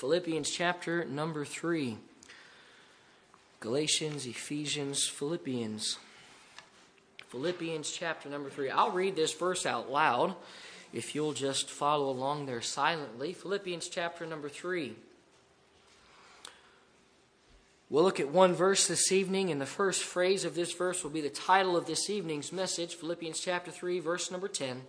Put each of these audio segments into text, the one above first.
Philippians chapter number 3. Galatians, Ephesians, Philippians. Philippians chapter number 3. I'll read this verse out loud if you'll just follow along there silently. Philippians chapter number 3. We'll look at one verse this evening, and the first phrase of this verse will be the title of this evening's message. Philippians chapter 3, verse number 10.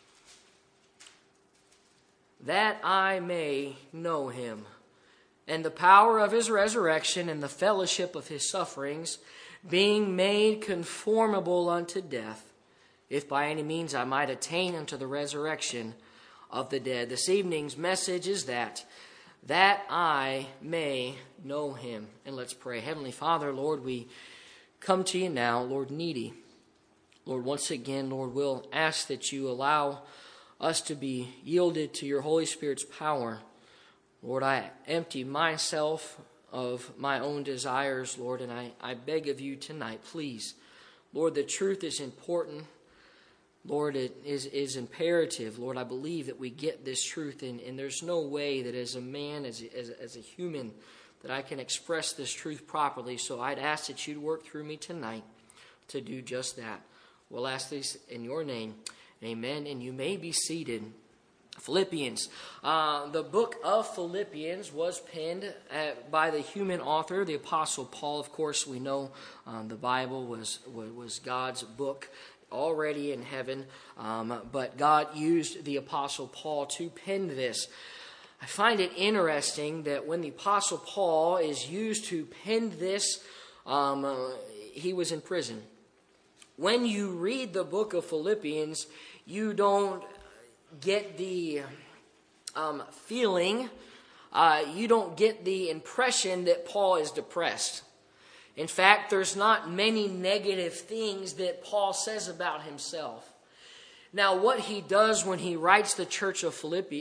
That I may know him, and the power of his resurrection, and the fellowship of his sufferings, being made conformable unto death, if by any means I might attain unto the resurrection of the dead. This evening's message is that I may know him. And let's pray. Heavenly Father, Lord, we come to you now, Lord, needy. Lord, once again, Lord, we'll ask that you allow us to be yielded to your Holy Spirit's power. Lord, I empty myself of my own desires, Lord, and I beg of you tonight, please. Lord, the truth is important. Lord, it is imperative. Lord, I believe that we get this truth, and there's no way that as a man, as a human, that I can express this truth properly. So I'd ask that you'd work through me tonight to do just that. We'll ask this in your name. Amen. And you may be seated. Philippians. The book of Philippians was penned by the human author, the Apostle Paul. Of course, we know the Bible was God's book already in heaven, but God used the Apostle Paul to pen this. I find it interesting that when the Apostle Paul is used to pen this, he was in prison. When you read the book of Philippians, you don't get the feeling, you don't get the impression that Paul is depressed. In fact, there's not many negative things that Paul says about himself. Now, what he does when he writes the church of Philippi,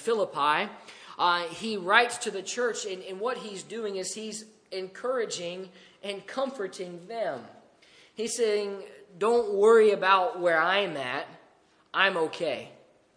he writes to the church, and what he's doing is he's encouraging and comforting them. He's saying, don't worry about where I'm at. I'm okay.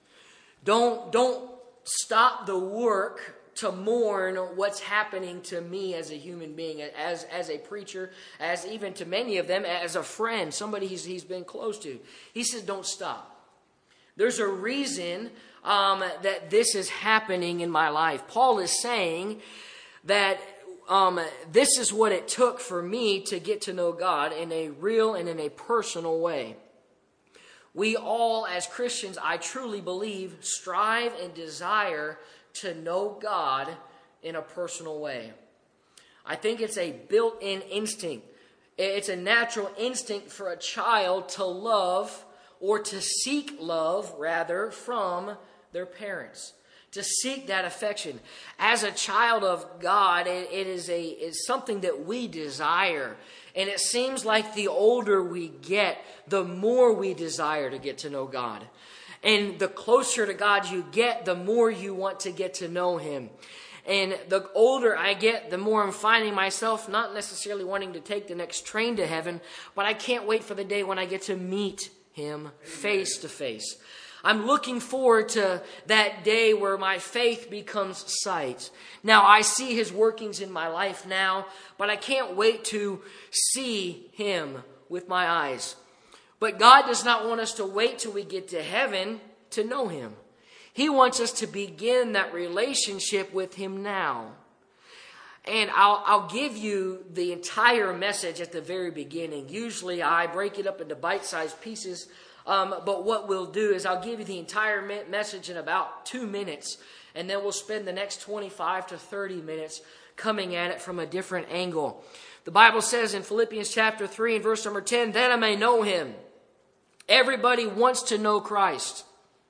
Don't stop the work to mourn what's happening to me as a human being, as a preacher, as even to many of them, as a friend, somebody he's been close to. He says, don't stop. There's a reason that this is happening in my life. Paul is saying that this is what it took for me to get to know God in a real and in a personal way. We all, as Christians, I truly believe, strive and desire to know God in a personal way. I think it's a built-in instinct. It's a natural instinct for a child to love, or to seek love, rather, from their parents. To seek that affection. As a child of God, it's something that we desire. And it seems like the older we get, the more we desire to get to know God. And the closer to God you get, the more you want to get to know him. And the older I get, the more I'm finding myself not necessarily wanting to take the next train to heaven, but I can't wait for the day when I get to meet him face to face. I'm looking forward to that day where my faith becomes sight. Now, I see his workings in my life now, but I can't wait to see him with my eyes. But God does not want us to wait till we get to heaven to know him. He wants us to begin that relationship with him now. And I'll give you the entire message at the very beginning. Usually I break it up into bite-sized pieces. But what we'll do is I'll give you the entire message in about 2 minutes. And then we'll spend the next 25 to 30 minutes coming at it from a different angle. The Bible says in Philippians chapter 3 and verse number 10, that I may know him. Everybody wants to know Christ.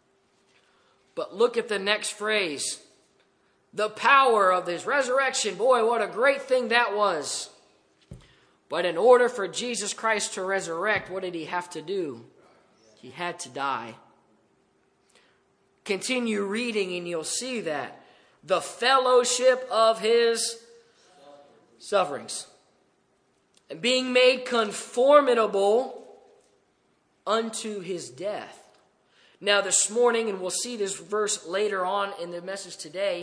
But look at the next phrase. The power of his resurrection. Boy, what a great thing that was. But in order for Jesus Christ to resurrect, what did he have to do? He had to die. Continue reading and you'll see that. The fellowship of his sufferings. And being made conformable unto his death. Now this morning, and we'll see this verse later on in the message today,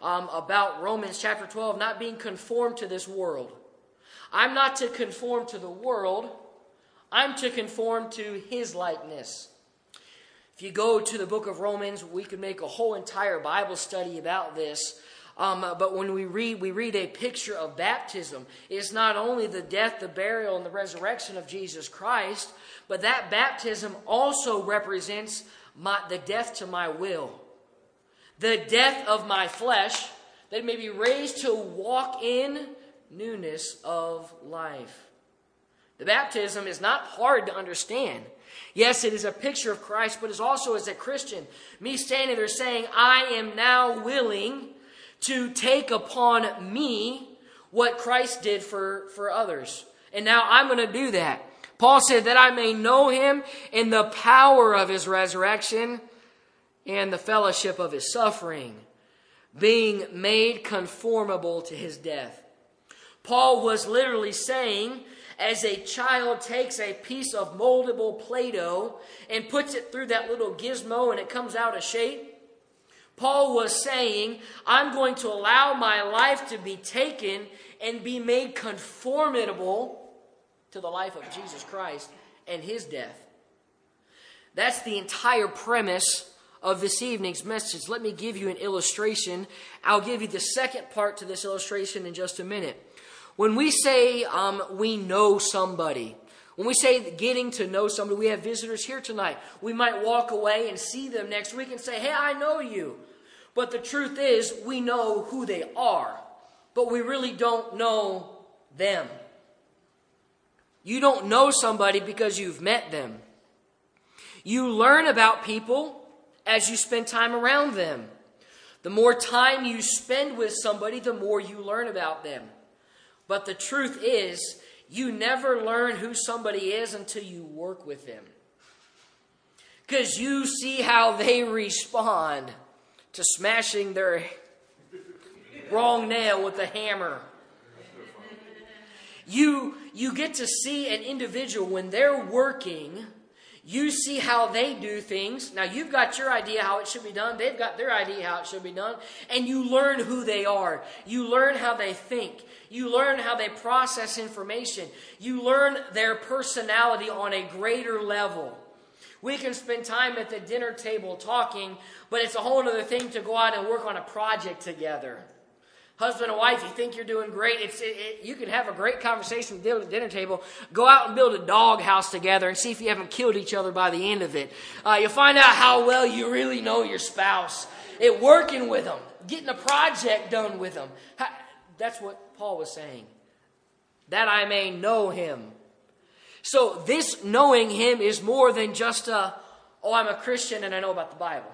about Romans chapter 12, not being conformed to this world. I'm not to conform to the world. I'm to conform to His likeness. If you go to the book of Romans, we could make a whole entire Bible study about this. But when we read a picture of baptism. It's not only the death, the burial, and the resurrection of Jesus Christ, but that baptism also represents the death to my will. The death of my flesh, that it may be raised to walk in newness of life. The baptism is not hard to understand. Yes, it is a picture of Christ, but it's also, as a Christian, me standing there saying, I am now willing to take upon me what Christ did for others. And now I'm going to do that. Paul said that I may know Him in the power of His resurrection and the fellowship of His suffering, being made conformable to His death. Paul was literally saying, as a child takes a piece of moldable Play-Doh and puts it through that little gizmo and it comes out a shape, Paul was saying, I'm going to allow my life to be taken and be made conformable to the life of Jesus Christ and His death. That's the entire premise of this evening's message. Let me give you an illustration. I'll give you the second part to this illustration in just a minute. When we say we know somebody, when we say getting to know somebody, we have visitors here tonight. We might walk away and see them next week and say, hey, I know you. But the truth is, we know who they are, but we really don't know them. You don't know somebody because you've met them. You learn about people as you spend time around them. The more time you spend with somebody, the more you learn about them. But the truth is, you never learn who somebody is until you work with them. Because you see how they respond to smashing their wrong nail with a hammer. You get to see an individual when they're working. You see how they do things. Now, you've got your idea how it should be done. They've got their idea how it should be done. And you learn who they are. You learn how they think. You learn how they process information. You learn their personality on a greater level. We can spend time at the dinner table talking, but it's a whole other thing to go out and work on a project together. Husband and wife, you think you're doing great. You can have a great conversation at the dinner table. Go out and build a dog house together and see if you haven't killed each other by the end of it. You'll find out how well you really know your spouse. Working with them. Getting a project done with them. That's what Paul was saying. That I may know Him. So this knowing Him is more than just I'm a Christian and I know about the Bible.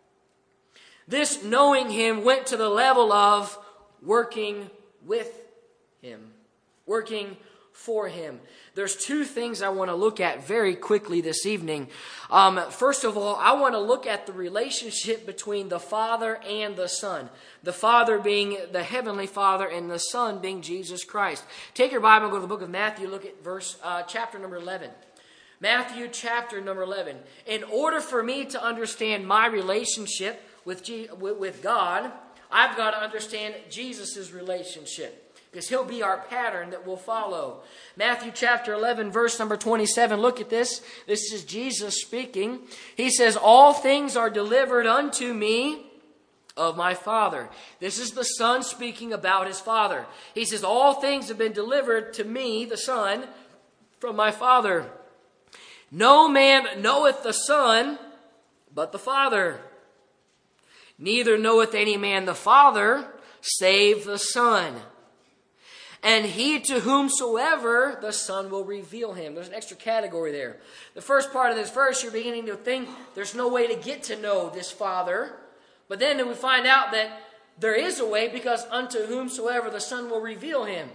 This knowing Him went to the level of working with Him, working for Him. There's two things I want to look at very quickly this evening. First of all, I want to look at the relationship between the Father and the Son. The Father being the Heavenly Father and the Son being Jesus Christ. Take your Bible and go to the book of Matthew. Look at chapter number 11. Matthew chapter number 11. In order for me to understand my relationship with God, I've got to understand Jesus' relationship, because He'll be our pattern that we'll follow. Matthew chapter 11, verse number 27. Look at this. This is Jesus speaking. He says, all things are delivered unto me of my Father. This is the Son speaking about His Father. He says, all things have been delivered to me, the Son, from my Father. No man knoweth the Son but the Father. Neither knoweth any man the Father, save the Son. And he to whomsoever the Son will reveal Him. There's an extra category there. The first part of this verse, you're beginning to think there's no way to get to know this Father. But then we find out that there is a way, because unto whomsoever the Son will reveal Him.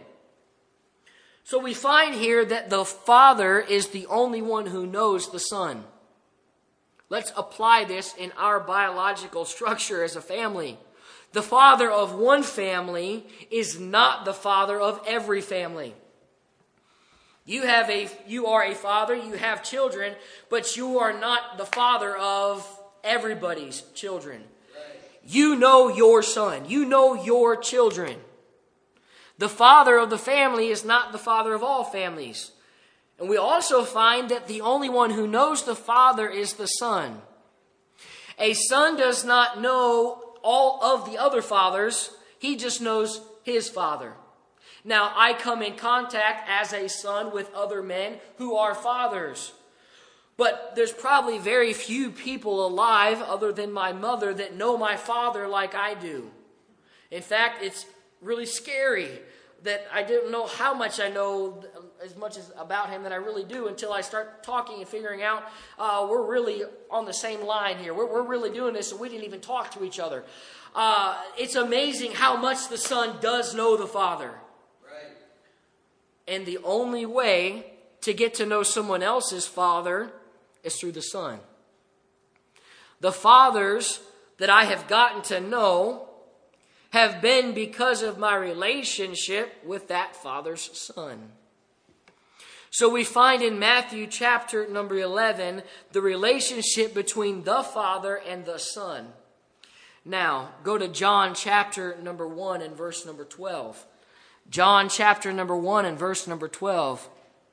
So we find here that the Father is the only one who knows the Son. Let's apply this in our biological structure as a family. The father of one family is not the father of every family. You are a father, you have children, but you are not the father of everybody's children. you know your son. You know your children. The father of the family is not the father of all families. And we also find that the only one who knows the Father is the Son. A son does not know all of the other fathers. He just knows his father. Now, I come in contact as a son with other men who are fathers. But there's probably very few people alive other than my mother that know my father like I do. In fact, it's really scary that I didn't know how much I know as much as about him that I really do until I start talking and figuring out we're really on the same line here. We're really doing this, and we didn't even talk to each other. It's amazing how much the Son does know the Father. Right. And the only way to get to know someone else's father is through the Son. The fathers that I have gotten to know have been because of my relationship with that father's son. So we find in Matthew chapter number 11 the relationship between the Father and the Son. Now, go to John chapter number 1 and verse number 12. John chapter number 1 and verse number 12.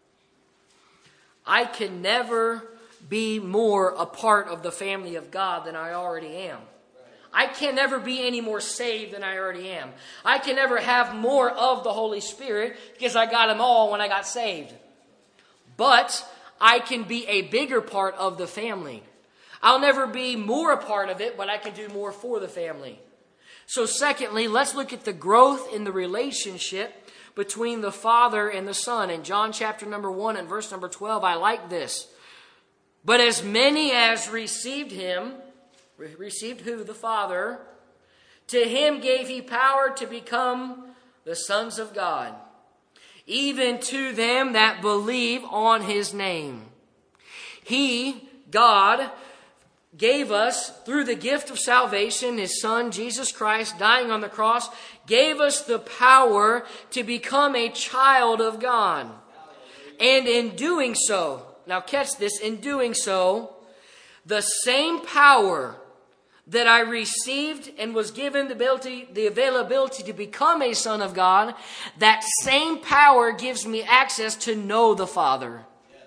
I can never be more a part of the family of God than I already am. I can never be any more saved than I already am. I can never have more of the Holy Spirit because I got them all when I got saved. But I can be a bigger part of the family. I'll never be more a part of it, but I can do more for the family. So secondly, let's look at the growth in the relationship between the Father and the Son. In John chapter number 1 and verse number 12, I like this. But as many as received him, received who? The Father. To him gave he power to become the sons of God, even to them that believe on his name. He, God, gave us, through the gift of salvation, his Son, Jesus Christ, dying on the cross, gave us the power to become a child of God. And in doing so, now catch this, in doing so, the same power that I received and was given the availability to become a son of God, that same power gives me access to know the Father. Yes.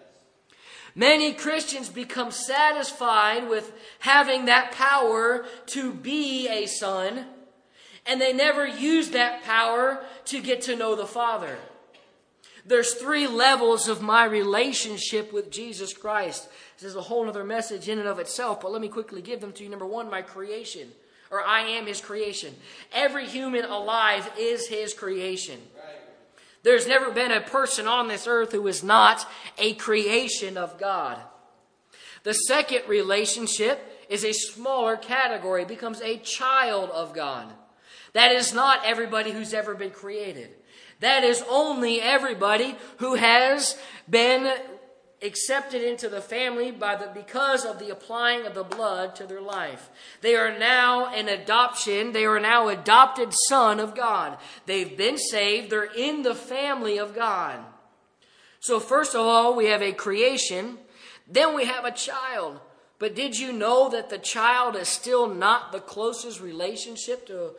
Many Christians become satisfied with having that power to be a son, and they never use that power to get to know the Father. There's 3 levels of my relationship with Jesus Christ. This is a whole other message in and of itself, but let me quickly give them to you. Number 1, my creation, or I am his creation. Every human alive is his creation. Right. There's never been a person on this earth who is not a creation of God. The second relationship is a smaller category. It becomes a child of God. That is not everybody who's ever been created. That is only everybody who has been accepted into the family because of the applying of the blood to their life. They are now an adoption. They are now adopted son of God. They've been saved. They're in the family of God. So first of all, we have a creation. Then we have a child. But did you know that the child is still not the closest relationship to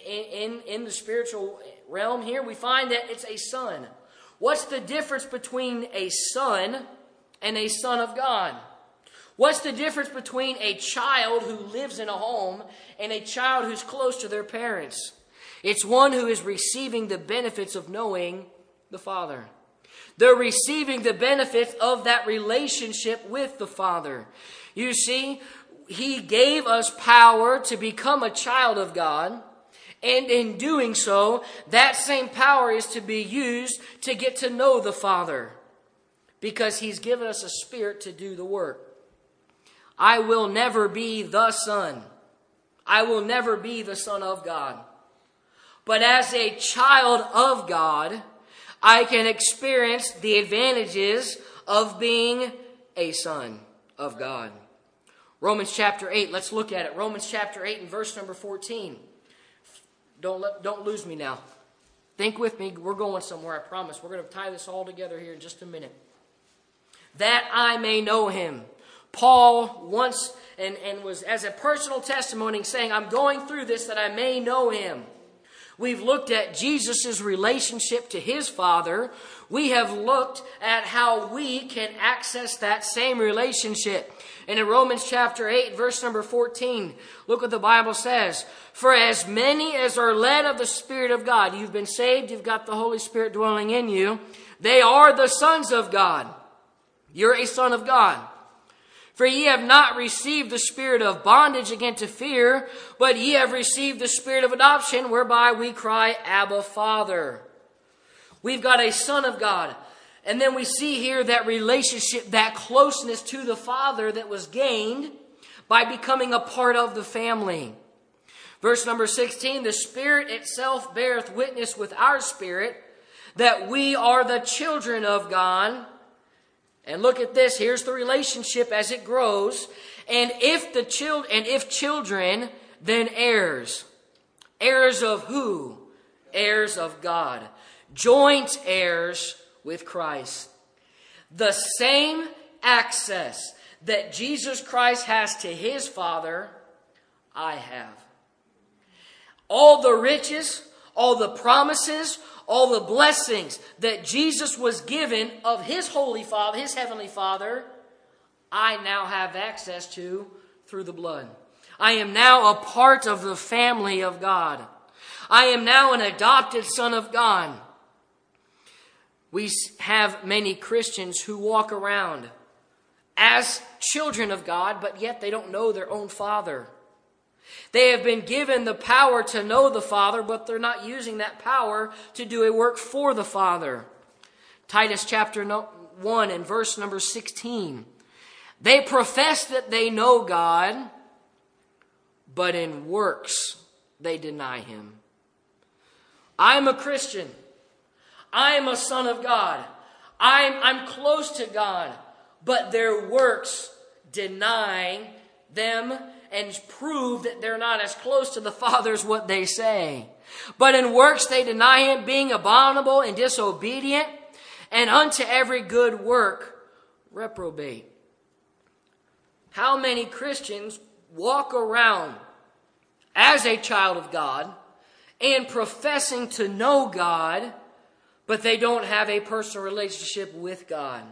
in the spiritual realm here? We find that it's a son. What's the difference between a son and a son of God? What's the difference between a child who lives in a home and a child who's close to their parents? It's one who is receiving the benefits of knowing the Father. They're receiving the benefits of that relationship with the Father. You see, he gave us power to become a child of God. And in doing so, that same power is to be used to get to know the Father, because he's given us a spirit to do the work. I will never be the Son. I will never be the Son of God. But as a child of God, I can experience the advantages of being a son of God. Romans chapter 8, let's look at it. Romans chapter 8 and verse number 14. Don't lose me now. Think with me. We're going somewhere, I promise. We're going to tie this all together here in just a minute. That I may know him, Paul once and was as a personal testimony saying, I'm going through this that I may know him. We've looked at Jesus' relationship to his Father. We have looked at how we can access that same relationship. And in Romans chapter 8, verse number 14, look what the Bible says. For as many as are led of the Spirit of God, you've been saved, you've got the Holy Spirit dwelling in you, they are the sons of God. You're a son of God. For ye have not received the spirit of bondage again to fear, but ye have received the spirit of adoption, whereby we cry, Abba, Father. We've got a son of God. And then we see here that relationship, that closeness to the Father that was gained by becoming a part of the family. Verse number 16, the Spirit itself beareth witness with our spirit that we are the children of God. And look at this. Here's the relationship as it grows. And if children, then heirs. Heirs of who? Heirs of God. Joint heirs with Christ. The same access that Jesus Christ has to his Father, I have. All the riches, all the promises, all the blessings that Jesus was given of his Holy Father, his Heavenly Father, I now have access to through the blood. I am now a part of the family of God. I am now an adopted son of God. We have many Christians who walk around as children of God, but yet they don't know their own Father. They have been given the power to know the Father, but they're not using that power to do a work for the Father. Titus chapter 1 and verse number 16. They profess that they know God, but in works they deny him. I'm a Christian. I am a son of God. I'm close to God, but their works deny them and prove that they're not as close to the Father as what they say. But in works they deny him, being abominable and disobedient, and unto every good work reprobate. How many Christians walk around as a child of God and professing to know God, but they don't have a personal relationship with God?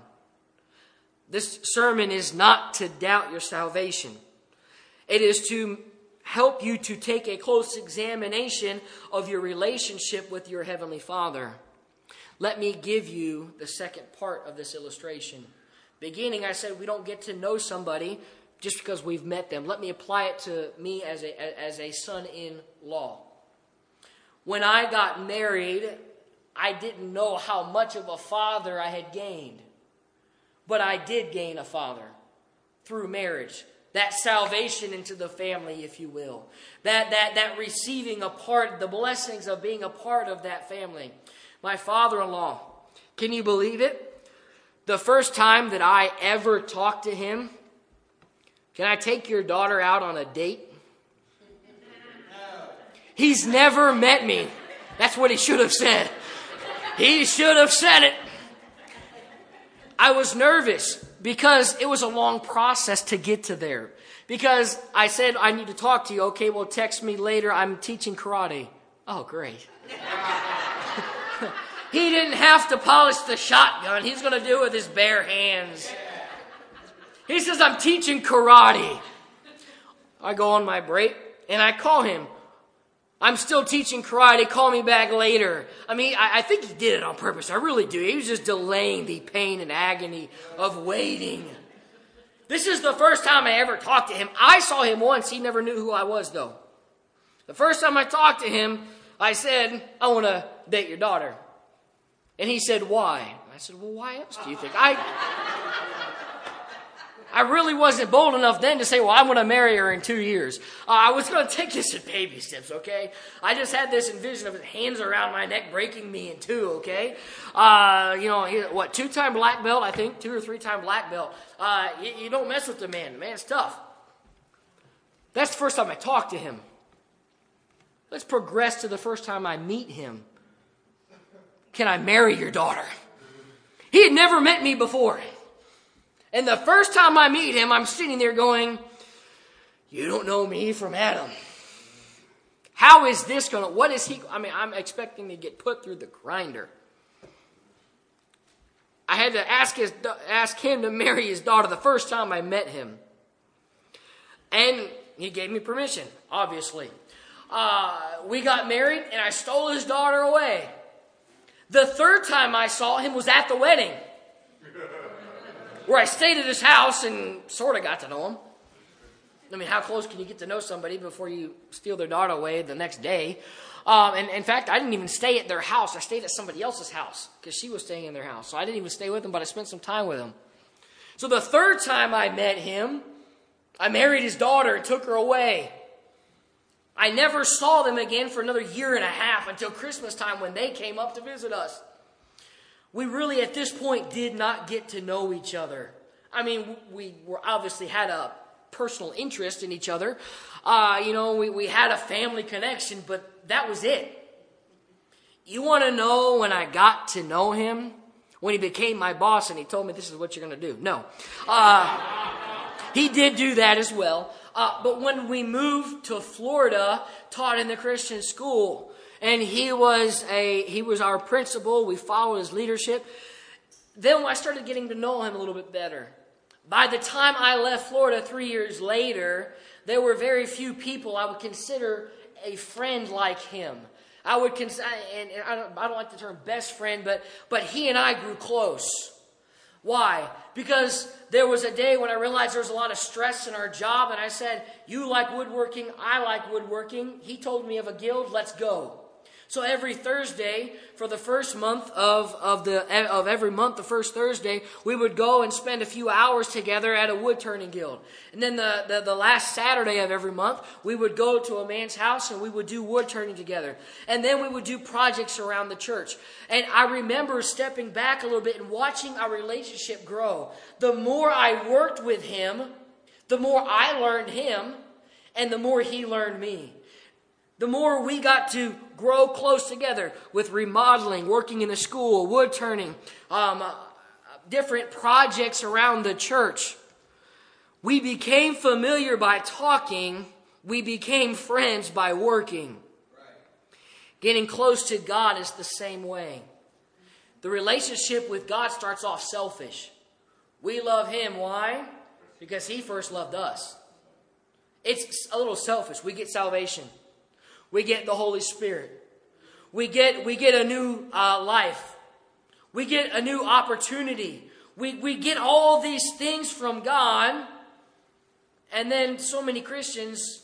This sermon is not to doubt your salvation. It is to help you to take a close examination of your relationship with your Heavenly Father. Let me give you the second part of this illustration. Beginning, I said we don't get to know somebody just because we've met them. Let me apply it to me as a son-in-law. When I got married, I didn't know how much of a father I had gained. But I did gain a father through marriage. That salvation into the family, if you will. That receiving a part, the blessings of being a part of that family. My father-in-law, can you believe it? The first time that I ever talked to him, can I take your daughter out on a date? He's never met me. That's what he should have said. He should have said it. I was nervous because it was a long process to get to there. Because I said, I need to talk to you. Okay, well, text me later. I'm teaching karate. Oh, great. He didn't have to polish the shotgun. He's going to do it with his bare hands. He says, I'm teaching karate. I go on my break and I call him. I'm still teaching karate. Call me back later. I mean, I think he did it on purpose. I really do. He was just delaying the pain and agony of waiting. This is the first time I ever talked to him. I saw him once. He never knew who I was, though. The first time I talked to him, I said, I want to date your daughter. And he said, why? I said, well, why else do you think? I really wasn't bold enough then to say, well, I'm going to marry her in 2 years. I was going to take this in baby steps, okay? I just had this envision of his hands around my neck breaking me in two, okay? Two-time black belt, I think, 2 or 3-time black belt. You don't mess with the man. The man's tough. That's the first time I talked to him. Let's progress to the first time I meet him. Can I marry your daughter? He had never met me before. And the first time I meet him, I'm sitting there going, you don't know me from Adam. How is this going to, what is he, I'm expecting to get put through the grinder. I had to ask him to marry his daughter the first time I met him. And he gave me permission, obviously. We got married, and I stole his daughter away. The third time I saw him was at the wedding, where I stayed at his house and sort of got to know him. I mean, how close can you get to know somebody before you steal their daughter away the next day? And in fact, I didn't even stay at their house. I stayed at somebody else's house because she was staying in their house. So I didn't even stay with them, but I spent some time with him. So the third time I met him, I married his daughter and took her away. I never saw them again for another year and a half until Christmas time when they came up to visit us. We really, at this point, did not get to know each other. I mean, we were obviously had a personal interest in each other. We had a family connection, but that was it. You want to know when I got to know him? When he became my boss and he told me this is what you're going to do. No. He did do that as well. But when we moved to Florida, taught in the Christian school, and he was our principal, we followed his leadership, then I started getting to know him a little bit better. By the time I left Florida 3 years later, there were very few people I would consider a friend like him. I would consider, and I don't like the term best friend, but he and I grew close. Why? Because there was a day when I realized there was a lot of stress in our job, and I said, you like woodworking, I like woodworking. He told me of a guild, let's go. So every Thursday, for the first month of every month, the first Thursday, we would go and spend a few hours together at a wood turning guild. And then the last Saturday of every month, we would go to a man's house and we would do wood turning together. And then we would do projects around the church. And I remember stepping back a little bit and watching our relationship grow. The more I worked with him, the more I learned him, and the more he learned me. The more we got to grow close together with remodeling, working in the school, wood turning, different projects around the church. We became familiar by talking. We became friends by working. Getting close to God is the same way. The relationship with God starts off selfish. We love Him. Why? Because He first loved us. It's a little selfish. We get salvation. We get the Holy Spirit. We get a new life. We get a new opportunity. We get all these things from God. And then so many Christians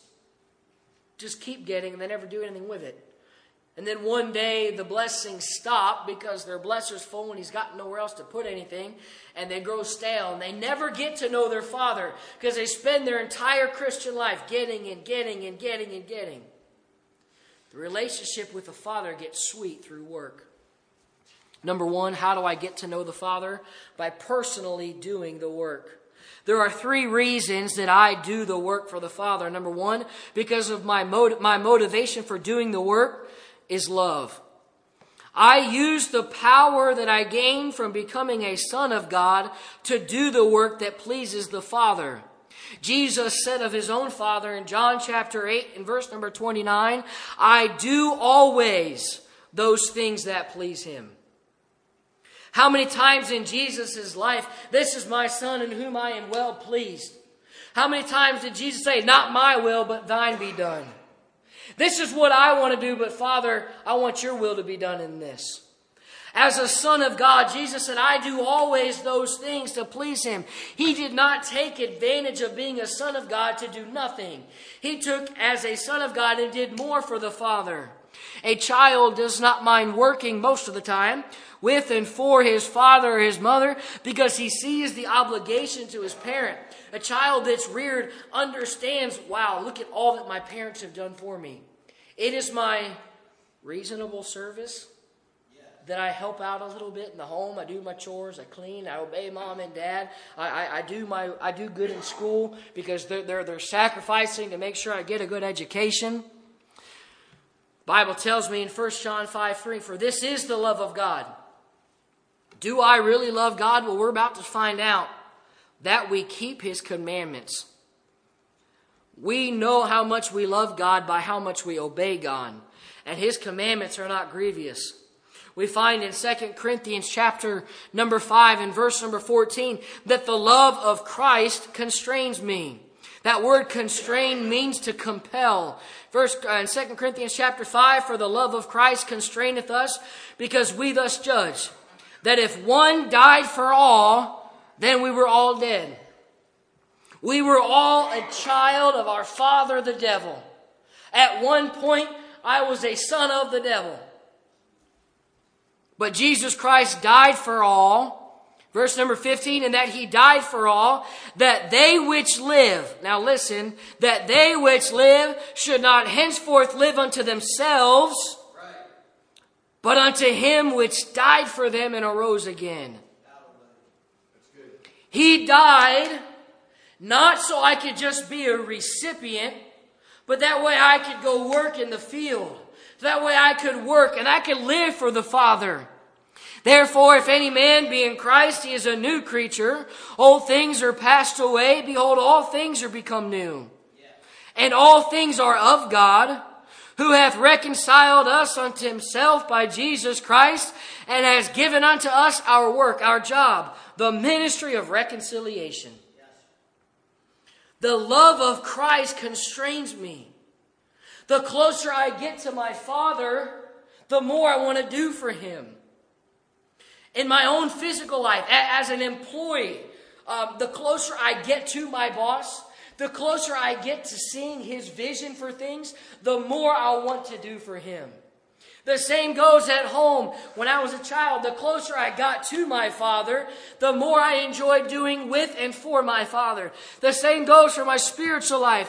just keep getting and they never do anything with it. And then one day the blessings stop because their blesser's full and he's got nowhere else to put anything. And they grow stale and they never get to know their Father because they spend their entire Christian life getting and getting and getting and getting. The relationship with the Father gets sweet through work. Number one, how do I get to know the Father? By personally doing the work. There are 3 reasons that I do the work for the Father. Number one, because of my motivation for doing the work is love. I use the power that I gain from becoming a son of God to do the work that pleases the Father. Jesus said of His own Father in John chapter 8 and verse number 29, I do always those things that please Him. How many times in Jesus' life, this is my Son in whom I am well pleased? How many times did Jesus say, not my will, but thine be done? This is what I want to do, but Father, I want your will to be done in this. As a son of God, Jesus said, I do always those things to please Him. He did not take advantage of being a son of God to do nothing. He took as a son of God and did more for the Father. A child does not mind working most of the time with and for his father or his mother because he sees the obligation to his parent. A child that's reared understands, wow, look at all that my parents have done for me. It is my reasonable service that I help out a little bit in the home. I do my chores. I clean. I obey mom and dad. I do good in school because they're sacrificing to make sure I get a good education. Bible tells me in 1 John 5:3, for this is the love of God. Do I really love God? Well, we're about to find out. that we keep his commandments. We know how much we love God by how much we obey God. And his commandments are not grievous. We find in 2 Corinthians chapter number 5 and verse number 14 that the love of Christ constrains me. That word constrain means to compel. In 2 Corinthians chapter 5, for the love of Christ constraineth us, because we thus judge that if one died for all, then we were all dead. We were all a child of our father, the devil. At one point, I was a son of the devil. But Jesus Christ died for all. Verse number 15, and that he died for all, that they which live, now listen, that they which live should not henceforth live unto themselves, but unto him which died for them and arose again. He died not so I could just be a recipient, but that way I could go work in the field. That way I could work and I could live for the Father. Therefore, if any man be in Christ, he is a new creature. Old things are passed away. Behold, all things are become new. And all things are of God, who hath reconciled us unto himself by Jesus Christ, and has given unto us our work, our job, the ministry of reconciliation. The love of Christ constrains me. The closer I get to my Father, the more I want to do for him. In my own physical life, as an employee, the closer I get to my boss, the closer I get to seeing his vision for things, the more I want to do for him. The same goes at home. When I was a child, the closer I got to my Father, the more I enjoyed doing with and for my Father. The same goes for my spiritual life.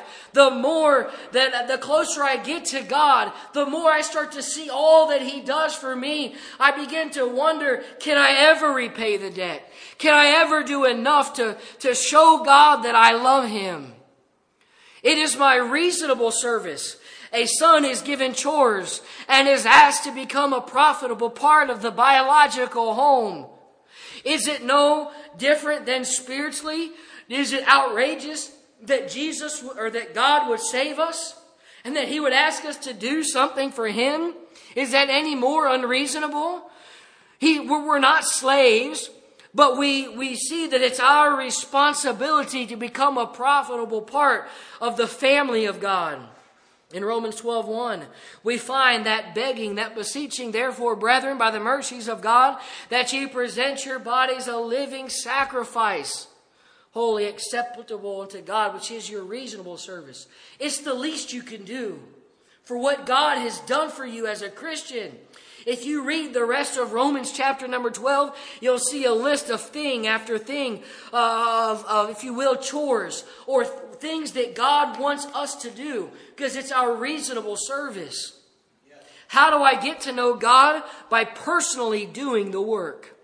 The closer I get to God, the more I start to see all that he does for me. I begin to wonder, can I ever repay the debt? Can I ever do enough to show God that I love him? It is my reasonable service. A son is given chores and is asked to become a profitable part of the biological home. Is it no different than spiritually? Is it outrageous that that God would save us and that he would ask us to do something for him? Is that any more unreasonable? We're not slaves, but we see that it's our responsibility to become a profitable part of the family of God. In Romans 12:1, we find that begging, that beseeching, therefore, brethren, by the mercies of God, that ye present your bodies a living sacrifice, holy, acceptable unto God, which is your reasonable service. It's the least you can do for what God has done for you as a Christian. If you read the rest of Romans chapter number 12, you'll see a list of thing after thing of, if you will, chores or things that God wants us to do because it's our reasonable service. Yes. How do I get to know God? By personally doing the work.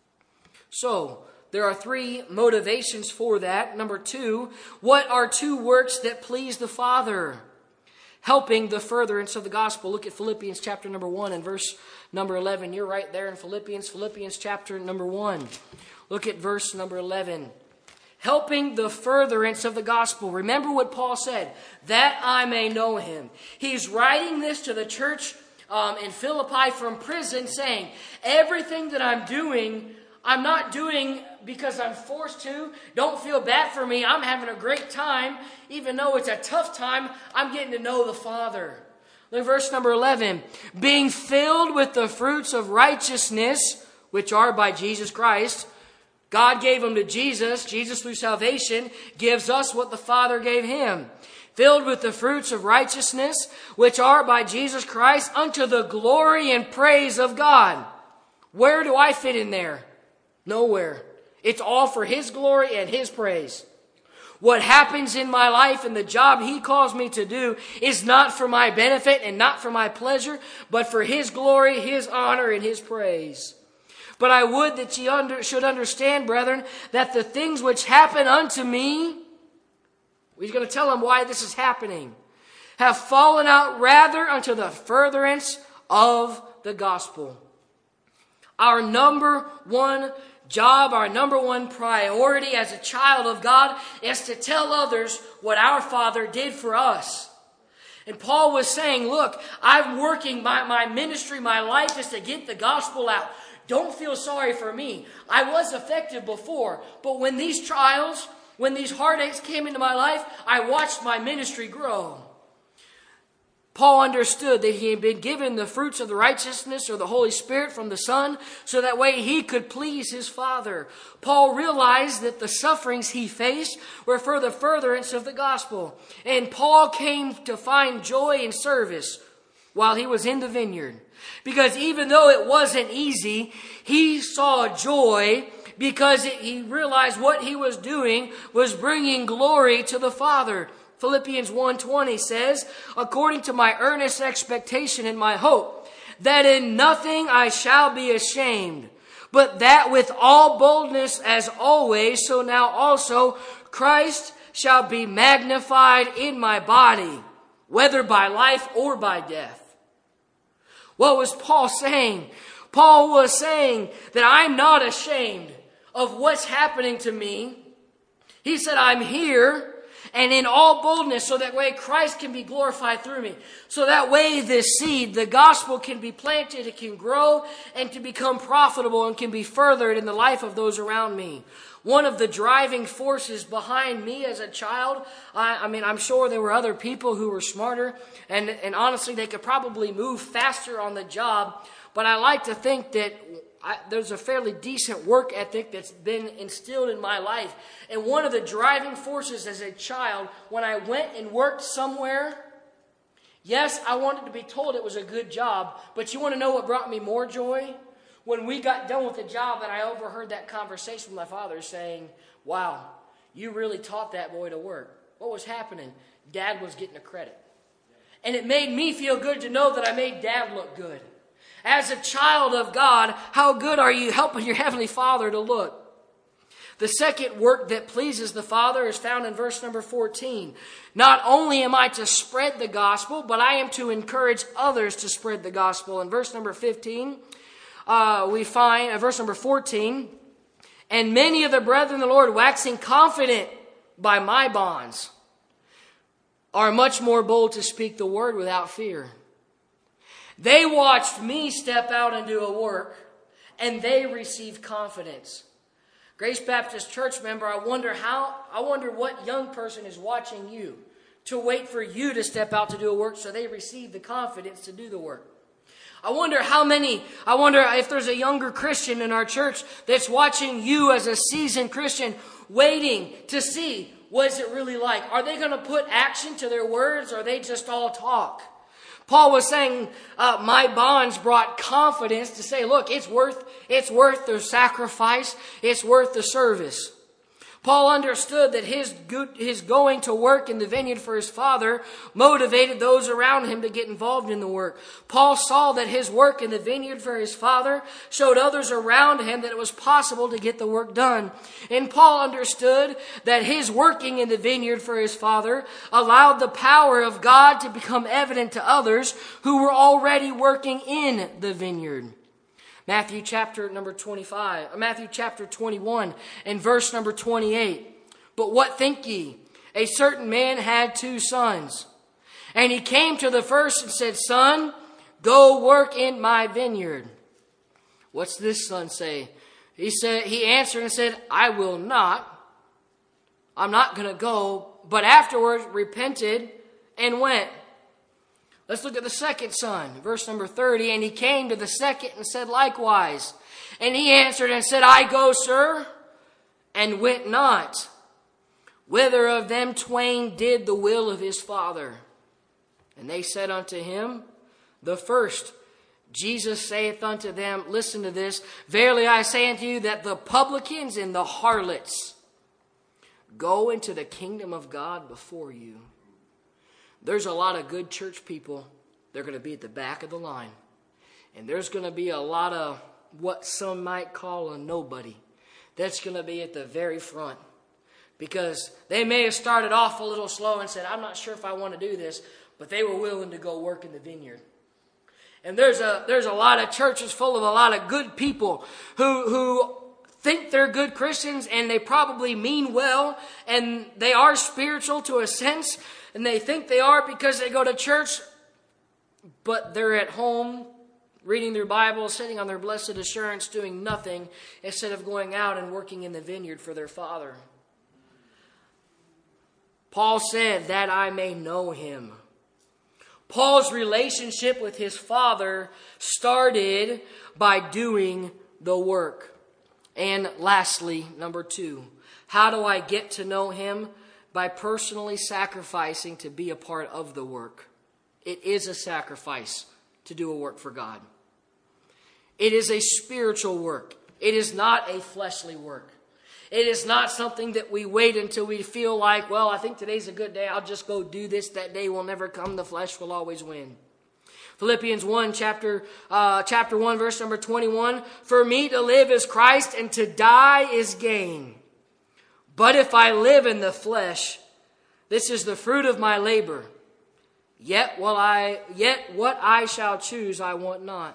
So, there are 3 motivations for that. Number 2, what are 2 works that please the Father? Helping the furtherance of the gospel. Look at Philippians chapter number 1 and verse number 11. You're right there in Philippians chapter number 1. Look at verse number 11. Helping the furtherance of the gospel. Remember what Paul said, that I may know him. He's writing this to the church in Philippi from prison saying, everything that I'm doing, I'm not doing because I'm forced to. Don't feel bad for me. I'm having a great time. Even though it's a tough time, I'm getting to know the Father. Look at verse number 11. Being filled with the fruits of righteousness, which are by Jesus Christ. God gave them to Jesus. Jesus, through salvation, gives us what the Father gave him. Filled with the fruits of righteousness, which are by Jesus Christ, unto the glory and praise of God. Where do I fit in there? Nowhere. It's all for his glory and his praise. What happens in my life and the job he calls me to do is not for my benefit and not for my pleasure, but for his glory, his honor, and his praise. But I would that ye should understand, brethren, that the things which happen unto me, he's going to tell them why this is happening, have fallen out rather unto the furtherance of the gospel. Our number one job, our number one priority as a child of God is to tell others what our Father did for us. And Paul was saying, look, I'm working my ministry, my life is to get the gospel out. Don't feel sorry for me. I was effective before, but when these trials, when these heartaches came into my life, I watched my ministry grow. Paul understood that he had been given the fruits of the righteousness or the Holy Spirit from the Son, so that way he could please his Father. Paul realized that the sufferings he faced were for the furtherance of the gospel. And Paul came to find joy in service while he was in the vineyard. Because even though it wasn't easy, he saw joy because he realized what he was doing was bringing glory to the Father. Philippians 1:20 says, according to my earnest expectation and my hope, that in nothing I shall be ashamed, but that with all boldness as always, so now also Christ shall be magnified in my body, whether by life or by death. What was Paul saying? Paul was saying that I'm not ashamed of what's happening to me. He said, I'm here and in all boldness, so that way Christ can be glorified through me. So that way this seed, the gospel, can be planted, it can grow, and can become profitable and can be furthered in the life of those around me. One of the driving forces behind me as a child, I'm sure there were other people who were smarter, and honestly they could probably move faster on the job, but I like to think that there's a fairly decent work ethic that's been instilled in my life. And one of the driving forces as a child, when I went and worked somewhere, yes, I wanted to be told it was a good job, but you want to know what brought me more joy? When we got done with the job and I overheard that conversation with my father saying, wow, you really taught that boy to work. What was happening? Dad was getting a credit. And it made me feel good to know that I made Dad look good. As a child of God, how good are you helping your Heavenly Father to look? The second work that pleases the Father is found in verse number 14. Not only am I to spread the gospel, but I am to encourage others to spread the gospel. In verse number 15, we find, verse number 14, and many of the brethren in the Lord, waxing confident by my bonds, are much more bold to speak the word without fear. They watched me step out and do a work, and they received confidence. Grace Baptist Church member, I wonder what young person is watching you to wait for you to step out to do a work so they receive the confidence to do the work. I wonder if there's a younger Christian in our church that's watching you as a seasoned Christian, waiting to see what is it really like. Are they going to put action to their words, or are they just all talk? Paul was saying, my bonds brought confidence to say, look, it's worth the sacrifice. It's worth the service. Paul understood that his going to work in the vineyard for his Father motivated those around him to get involved in the work. Paul saw that his work in the vineyard for his Father showed others around him that it was possible to get the work done. And Paul understood that his working in the vineyard for his Father allowed the power of God to become evident to others who were already working in the vineyard. Matthew chapter 21 and verse number 28. But what think ye? A certain man had 2 sons. And he came to the first and said, Son, go work in my vineyard. What's this son say? He answered and said, I will not. I'm not going to go. But afterwards repented and went. Let's look at the second son, verse number 30. And he came to the second and said likewise. And he answered and said, I go, sir, and went not. Whither of them twain did the will of his father? And they said unto him, the first. Jesus saith unto them, listen to this, verily I say unto you that the publicans and the harlots go into the kingdom of God before you. There's a lot of good church people. They're going to be at the back of the line. And there's going to be a lot of what some might call a nobody. That's going to be at the very front. Because they may have started off a little slow and said, I'm not sure if I want to do this. But they were willing to go work in the vineyard. And there's a lot of churches full of a lot of good people who think they're good Christians, and they probably mean well, and they are spiritual to a sense, and they think they are because they go to church, but they're at home reading their Bible, sitting on their blessed assurance, doing nothing instead of going out and working in the vineyard for their Father. Paul said, that I may know him. Paul's relationship with his Father started by doing the work. And lastly, number 2, how do I get to know him? By personally sacrificing to be a part of the work. It is a sacrifice to do a work for God. It is a spiritual work. It is not a fleshly work. It is not something that we wait until we feel like, well, I think today's a good day. I'll just go do this. That day will never come. The flesh will always win. Philippians 1, chapter 1, verse number 21. For me to live is Christ, and to die is gain. But if I live in the flesh, this is the fruit of my labor. Yet what I shall choose, I want not.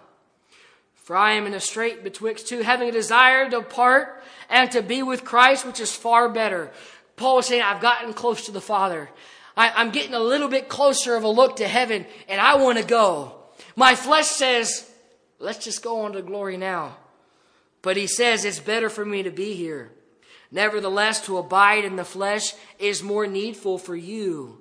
For I am in a strait betwixt two, having a desire to depart and to be with Christ, which is far better. Paul is saying, I've gotten close to the Father. I'm getting a little bit closer of a look to heaven, and I want to go. My flesh says, let's just go on to glory now. But he says, it's better for me to be here. Nevertheless, to abide in the flesh is more needful for you.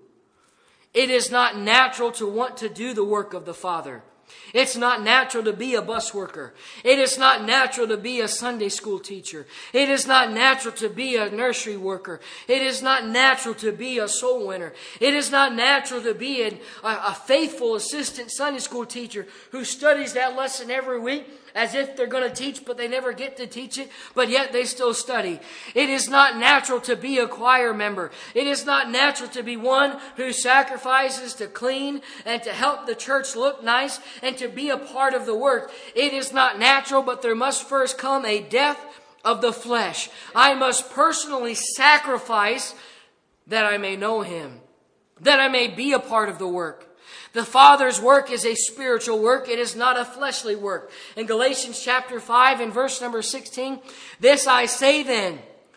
It is not natural to want to do the work of the Father. It's not natural to be a bus worker. It is not natural to be a Sunday school teacher. It is not natural to be a nursery worker. It is not natural to be a soul winner. It is not natural to be a faithful assistant Sunday school teacher who studies that lesson every week as if they're going to teach, but they never get to teach it, but yet they still study. It is not natural to be a choir member. It is not natural to be one who sacrifices to clean and to help the church look nice and to be a part of the work. It is not natural, but there must first come a death of the flesh. I must personally sacrifice that I may know him, that I may be a part of the work. The Father's work is a spiritual work. It is not a fleshly work. In Galatians chapter 5 and verse number 16, this I say then,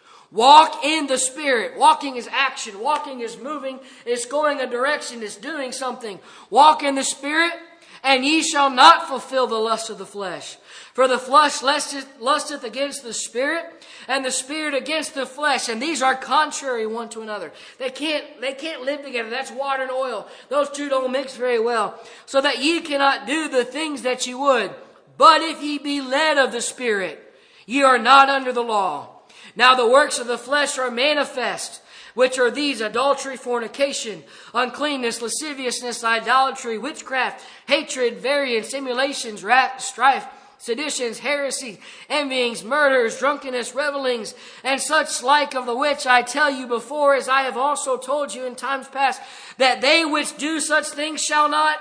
walk in the Spirit. Walking is action. Walking is moving. It's going a direction. It's doing something. Walk in the Spirit, and ye shall not fulfill the lust of the flesh. For the flesh lusteth against the Spirit, and the Spirit against the flesh. And these are contrary one to another. They can't live together. That's water and oil. Those two don't mix very well. So that ye cannot do the things that ye would. But if ye be led of the Spirit, ye are not under the law. Now the works of the flesh are manifest, which are these: adultery, fornication, uncleanness, lasciviousness, idolatry, witchcraft, hatred, variance, emulations, wrath, strife, seditions, heresies, envyings, murders, drunkenness, revellings, and such like, of the which I tell you before, as I have also told you in times past, that they which do such things shall not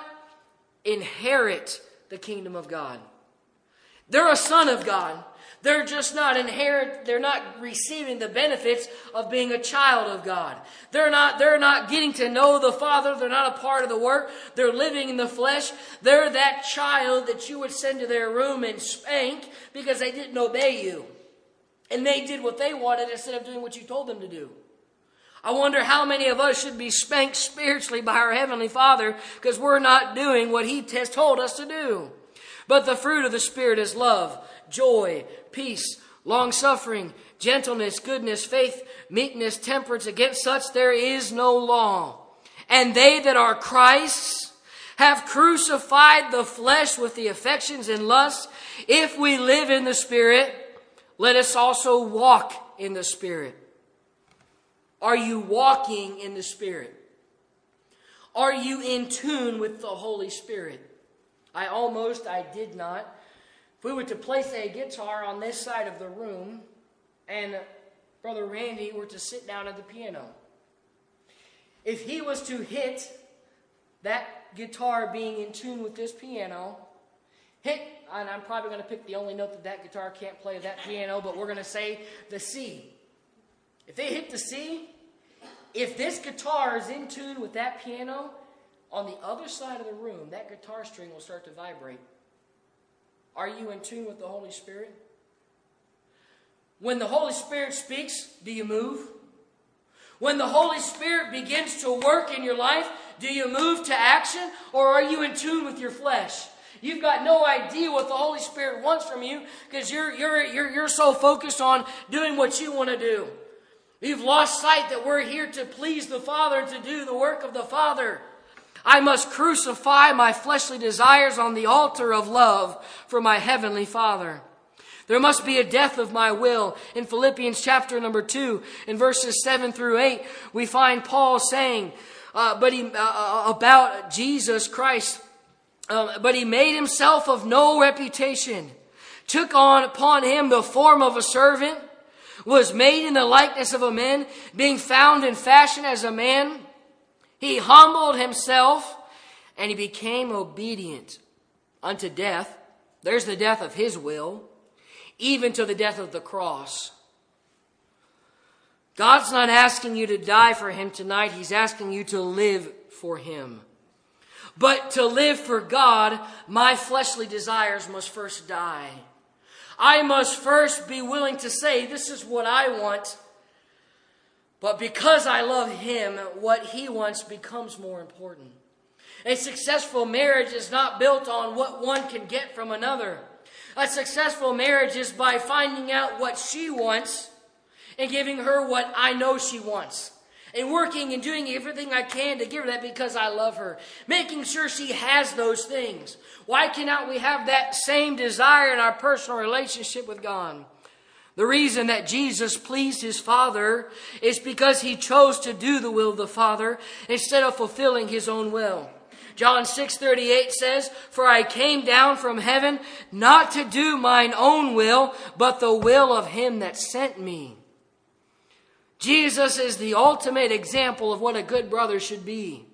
inherit the kingdom of God. They're a son of God. They're just not they're not receiving the benefits of being a child of God. They're not getting to know the Father. They're not a part of the work. They're living in the flesh. They're that child that you would send to their room and spank because they didn't obey you. And they did what they wanted instead of doing what you told them to do. I wonder how many of us should be spanked spiritually by our Heavenly Father because we're not doing what He has told us to do. But the fruit of the Spirit is love, joy, peace, long-suffering, gentleness, goodness, faith, meekness, temperance. Against such there is no law. And they that are Christ's have crucified the flesh with the affections and lusts. If we live in the Spirit, let us also walk in the Spirit. Are you walking in the Spirit? Are you in tune with the Holy Spirit? I did not. If we were to place a guitar on this side of the room and Brother Randy were to sit down at the piano, if he was to hit that guitar being in tune with this piano, and I'm probably going to pick the only note that guitar can't play that piano, but we're going to say the C. If they hit the C, if this guitar is in tune with that piano, on the other side of the room, that guitar string will start to vibrate. Are you in tune with the Holy Spirit? When the Holy Spirit speaks, do you move? When the Holy Spirit begins to work in your life, do you move to action, or are you in tune with your flesh? You've got no idea what the Holy Spirit wants from you because you're so focused on doing what you want to do. You've lost sight that we're here to please the Father and to do the work of the Father. I must crucify my fleshly desires on the altar of love for my heavenly Father. There must be a death of my will. In Philippians chapter number 2, in verses 7 through 8, we find Paul saying about Jesus Christ, but he made himself of no reputation, took on upon him the form of a servant, was made in the likeness of a man, being found in fashion as a man. He humbled himself, and he became obedient unto death. There's the death of his will, even to the death of the cross. God's not asking you to die for him tonight. He's asking you to live for him. But to live for God, my fleshly desires must first die. I must first be willing to say, this is what I want. But because I love him, what he wants becomes more important. A successful marriage is not built on what one can get from another. A successful marriage is by finding out what she wants and giving her what I know she wants. And working and doing everything I can to give her that because I love her. Making sure she has those things. Why cannot we have that same desire in our personal relationship with God? The reason that Jesus pleased his Father is because he chose to do the will of the Father instead of fulfilling his own will. John 6:38 says, "For I came down from heaven not to do mine own will, but the will of him that sent me." Jesus is the ultimate example of what a good brother should be.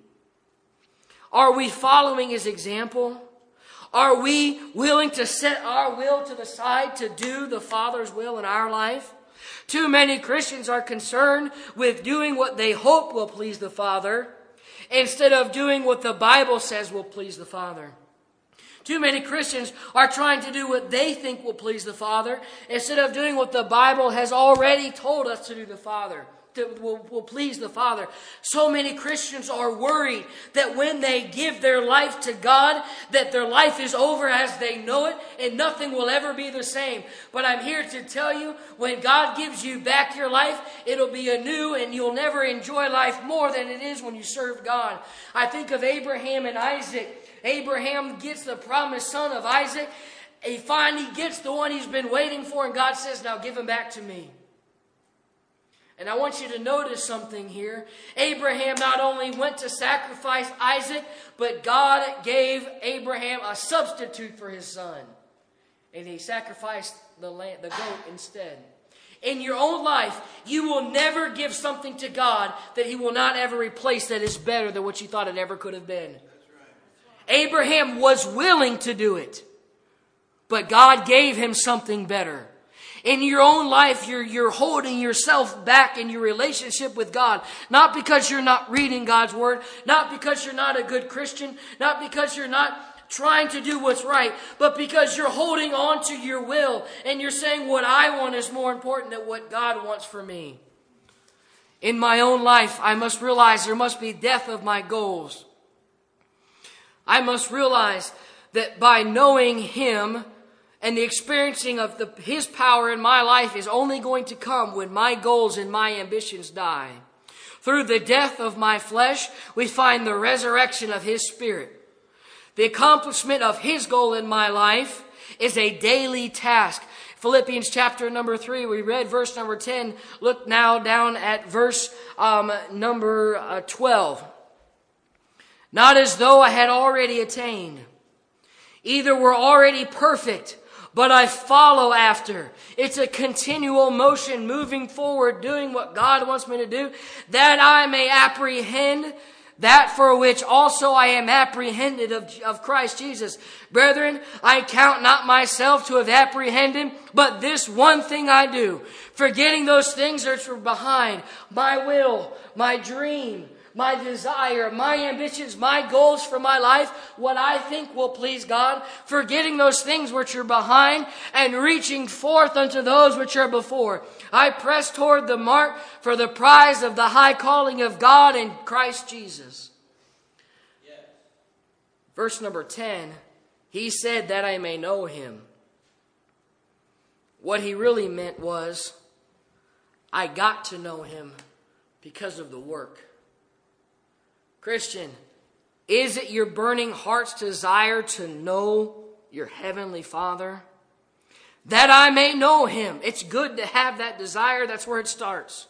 Are we following his example? Are we willing to set our will to the side to do the Father's will in our life? Too many Christians are concerned with doing what they hope will please the Father instead of doing what the Bible says will please the Father. Too many Christians are trying to do what they think will please the Father instead of doing what the Bible has already told us to do the Father. Will please the Father. So many Christians are worried that when they give their life to God, that their life is over as they know it and nothing will ever be the same. But I'm here to tell you, when God gives you back your life, it'll be anew and you'll never enjoy life more than it is when you serve God. I think of Abraham and Isaac. Abraham gets the promised son of Isaac. He finally gets the one he's been waiting for, and God says, "Now give him back to me." And I want you to notice something here. Abraham not only went to sacrifice Isaac, but God gave Abraham a substitute for his son. And he sacrificed the goat instead. In your own life, you will never give something to God that he will not ever replace that is better than what you thought it ever could have been. Abraham was willing to do it, but God gave him something better. In your own life, you're holding yourself back in your relationship with God. Not because you're not reading God's Word, not because you're not a good Christian, not because you're not trying to do what's right, but because you're holding on to your will and you're saying what I want is more important than what God wants for me. In my own life, I must realize there must be death of my goals. I must realize that by knowing him and the experiencing of his power in my life is only going to come when my goals and my ambitions die. Through the death of my flesh, we find the resurrection of his spirit. The accomplishment of his goal in my life is a daily task. Philippians chapter number 3, we read verse number 10. Look now down at verse number 12. Not as though I had already attained. Either we're already perfect, but I follow after. It's a continual motion, moving forward, doing what God wants me to do, that I may apprehend that for which also I am apprehended of Christ Jesus. Brethren, I count not myself to have apprehended, but this one thing I do, forgetting those things which are behind, my will, my dream, my desire, my ambitions, my goals for my life, what I think will please God, forgetting those things which are behind and reaching forth unto those which are before. I press toward the mark for the prize of the high calling of God in Christ Jesus. Yes. Verse number 10, he said that I may know him. What he really meant was, I got to know him because of the work. Christian, is it your burning heart's desire to know your heavenly Father? That I may know him. It's good to have that desire. That's where it starts.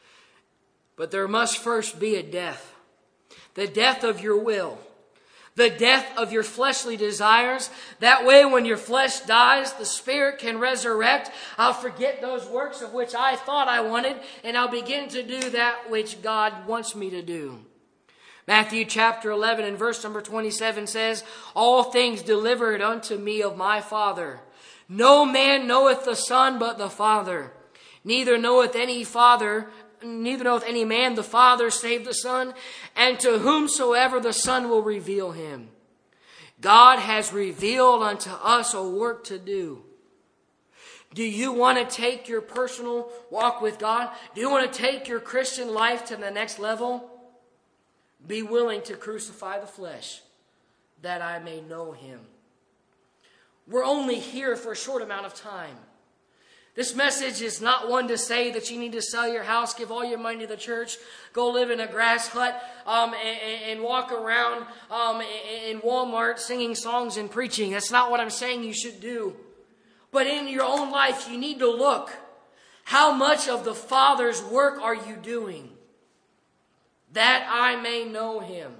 But there must first be a death. The death of your will. The death of your fleshly desires. That way when your flesh dies, the Spirit can resurrect. I'll forget those works of which I thought I wanted, and I'll begin to do that which God wants me to do. Matthew chapter 11 and verse number 27 says, all things delivered unto me of my Father. No man knoweth the Son but the Father. Neither knoweth any man the Father save the Son, and to whomsoever the Son will reveal him. God has revealed unto us a work to do. Do you want to take your personal walk with God? Do you want to take your Christian life to the next level? Be willing to crucify the flesh, that I may know him. We're only here for a short amount of time. This message is not one to say that you need to sell your house, give all your money to the church, go live in a grass hut, and walk around in Walmart singing songs and preaching. That's not what I'm saying you should do. But in your own life, you need to look. How much of the Father's work are you doing? That I may know him.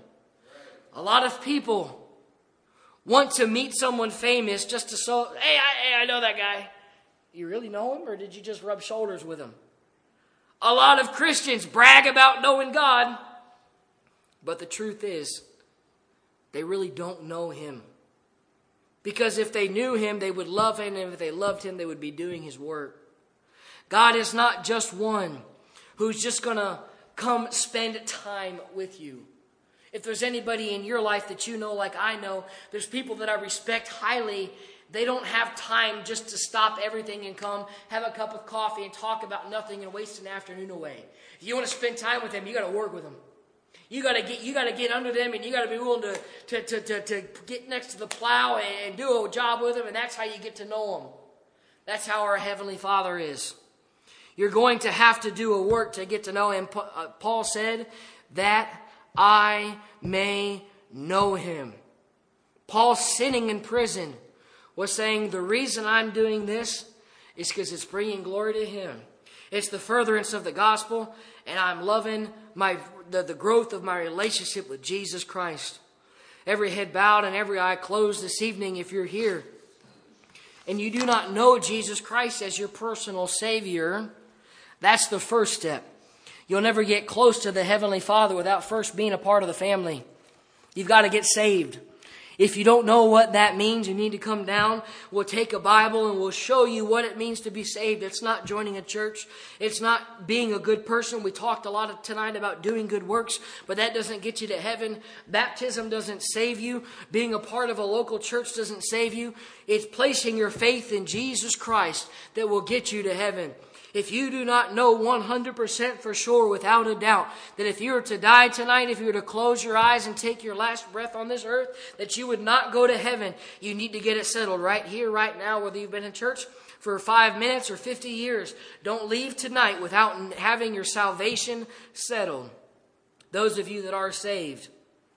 A lot of people want to meet someone famous just to show, hey, I know that guy. You really know him, or did you just rub shoulders with him? A lot of Christians brag about knowing God, but the truth is, they really don't know him. Because if they knew him, they would love him, and if they loved him, they would be doing his work. God is not just one who's just going to come spend time with you. If there's anybody in your life that you know like I know, there's people that I respect highly. They don't have time just to stop everything and come have a cup of coffee and talk about nothing and waste an afternoon away. If you want to spend time with them, you got to work with them. You got to get under them, and you got to be willing to get next to the plow and do a job with them, and that's how you get to know them. That's how our Heavenly Father is. You're going to have to do a work to get to know him. Paul said, that I may know him. Paul, sitting in prison, was saying, the reason I'm doing this is because it's bringing glory to him. It's the furtherance of the gospel, and I'm loving the growth of my relationship with Jesus Christ. Every head bowed and every eye closed this evening, if you're here and you do not know Jesus Christ as your personal Savior, that's the first step. You'll never get close to the Heavenly Father without first being a part of the family. You've got to get saved. If you don't know what that means, you need to come down. We'll take a Bible and we'll show you what it means to be saved. It's not joining a church. It's not being a good person. We talked a lot tonight about doing good works, but that doesn't get you to heaven. Baptism doesn't save you. Being a part of a local church doesn't save you. It's placing your faith in Jesus Christ that will get you to heaven. If you do not know 100% for sure, without a doubt, that if you were to die tonight, if you were to close your eyes and take your last breath on this earth, that you would not go to heaven, you need to get it settled right here, right now, whether you've been in church for 5 minutes or 50 years. Don't leave tonight without having your salvation settled. Those of you that are saved,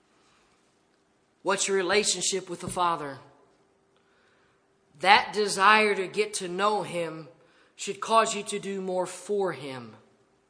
what's your relationship with the Father? That desire to get to know him should cause you to do more for him.